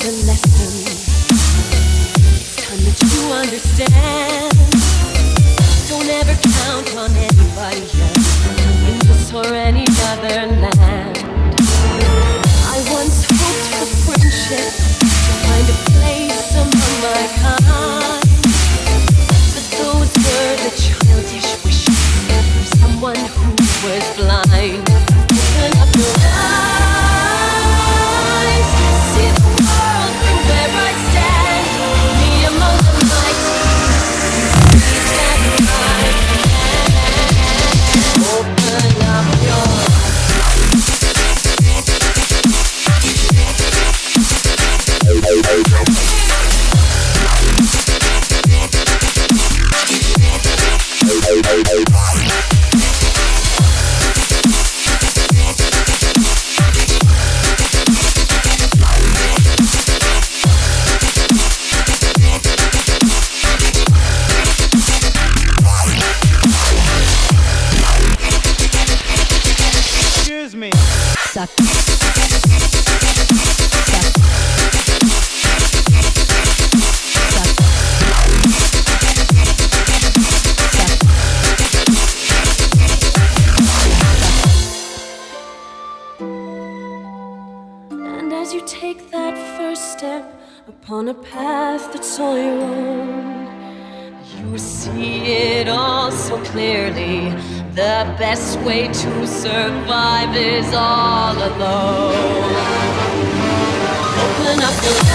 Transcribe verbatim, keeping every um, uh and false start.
the lesson. It's time that you understand. Don't ever count on anybody else in this or any other land. I once hoped for friendship, to find a place among my kind, but those were the childish wishes of someone who was blind. Open up your eyes, see the world from where I stand, me among the mighty, please stand by. Open up your Excuse me. suck. And as you take that first step upon a path that's all your own, you see it all so clearly. The best way to survive is all alone. Open up your